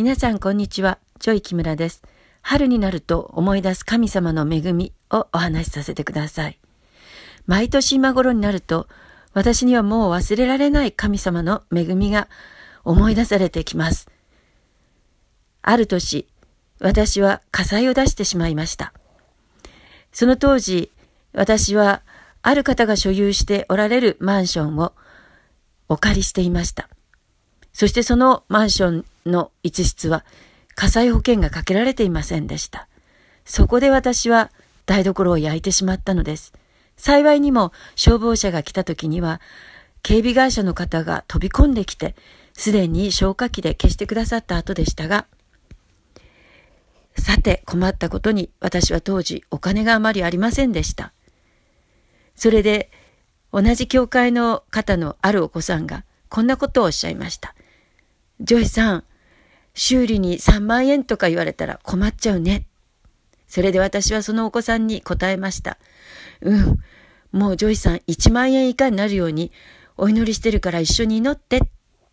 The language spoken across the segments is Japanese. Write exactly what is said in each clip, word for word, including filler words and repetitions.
皆さんこんにちは。ジョイ木村です。春になると思い出す神様の恵みをお話しさせてください。毎年今頃になると、私にはもう忘れられない神様の恵みが思い出されてきます。ある年、私は火災を出してしまいました。その当時、私はある方が所有しておられるマンションをお借りしていました。そしてそのマンションの一室は火災保険がかけられていませんでした。そこで私は台所を焼いてしまったのです。幸いにも消防車が来た時には警備会社の方が飛び込んできて、すでに消火器で消してくださった後でしたが、さて困ったことに私は当時お金があまりありませんでした。それで同じ教会の方のあるお子さんがこんなことをおっしゃいました。ジョイさん、修理にさんまんえんとか言われたら困っちゃうね。それで私はそのお子さんに答えました。うん、もうジョイさんいちまんえん以下になるようにお祈りしてるから一緒に祈って。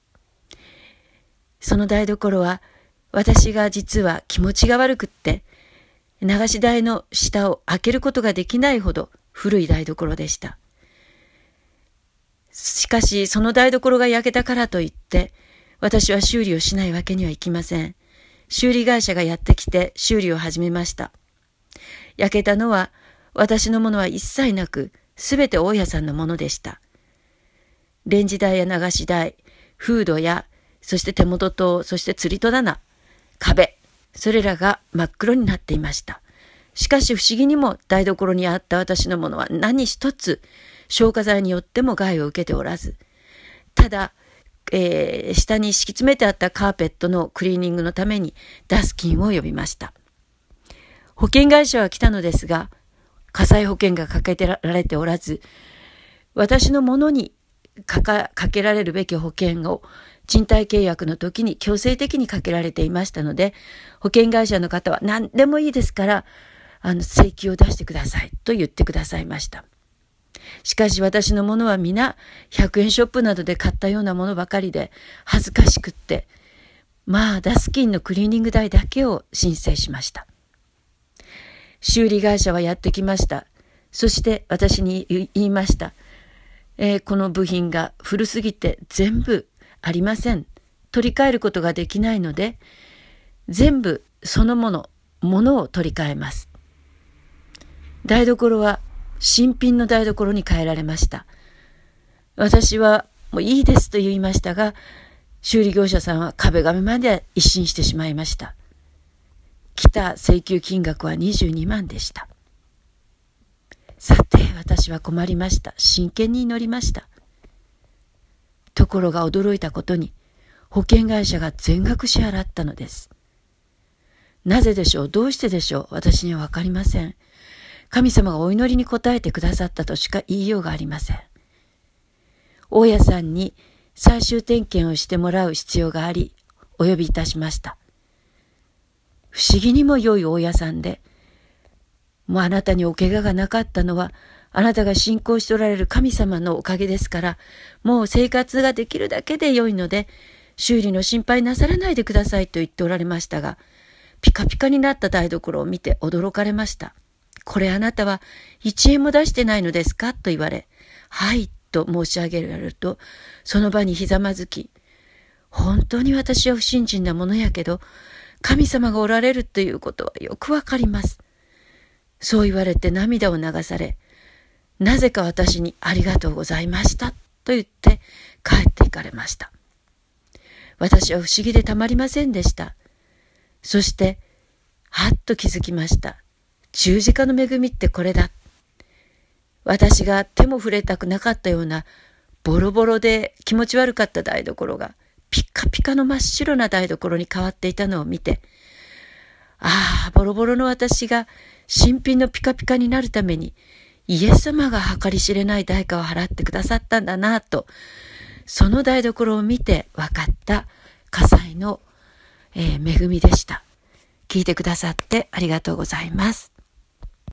その台所は私が実は気持ちが悪くって流し台の下を開けることができないほど古い台所でした。しかしその台所が焼けたからといって私は修理をしないわけにはいきません。修理会社がやってきて修理を始めました。焼けたのは私のものは一切なく、すべて大家さんのものでした。レンジ台や流し台、フードや、そして手元灯、そして釣り戸棚、壁、それらが真っ黒になっていました。しかし不思議にも台所にあった私のものは何一つ消火剤によっても害を受けておらず、ただ、えー、下に敷き詰めてあったカーペットのクリーニングのためにダスキンを呼びました。保険会社は来たのですが、火災保険がかけられておらず、私のものにかか、かけられるべき保険を賃貸契約の時に強制的にかけられていましたので、保険会社の方は何でもいいですから、あの請求を出してくださいと言ってくださいました。しかし私のものは皆ひゃくえんショップなどで買ったようなものばかりで恥ずかしくって、まあダスキンのクリーニング代だけを申請しました。修理会社はやってきました。そして私に言いました。えー、この部品が古すぎて全部ありません。取り替えることができないので、全部そのもの、ものを取り替えます。台所は新品の台所に変えられました。私はもういいですと言いましたが、修理業者さんは壁紙まで一新してしまいました。来た請求金額はにじゅうにまんでした。さて私は困りました。真剣に祈りました。ところが驚いたことに、保険会社が全額支払ったのです。なぜでしょう、どうしてでしょう、私にはわかりません。神様がお祈りに応えてくださったとしか言いようがありません。大家さんに最終点検をしてもらう必要があり、お呼びいたしました。不思議にも良い大家さんで、もうあなたにお怪我がなかったのは、あなたが信仰しておられる神様のおかげですから、もう生活ができるだけで良いので、修理の心配なさらないでくださいと言っておられましたが、ピカピカになった台所を見て驚かれました。これあなたはいちえんも出してないのですかと言われ、はいと申し上げられると、その場にひざまずき、本当に私は不信心なものやけど、神様がおられるということはよくわかります。そう言われて涙を流され、なぜか私にありがとうございましたと言って帰って行かれました。私は不思議でたまりませんでした。そして、はっと気づきました。十字架の恵みってこれだ。私が手も触れたくなかったようなボロボロで気持ち悪かった台所がピカピカの真っ白な台所に変わっていたのを見て、ああ、ボロボロの私が新品のピカピカになるためにイエス様が計り知れない代価を払ってくださったんだなと、その台所を見て分かった火災の、えー、恵みでした。聞いてくださってありがとうございます。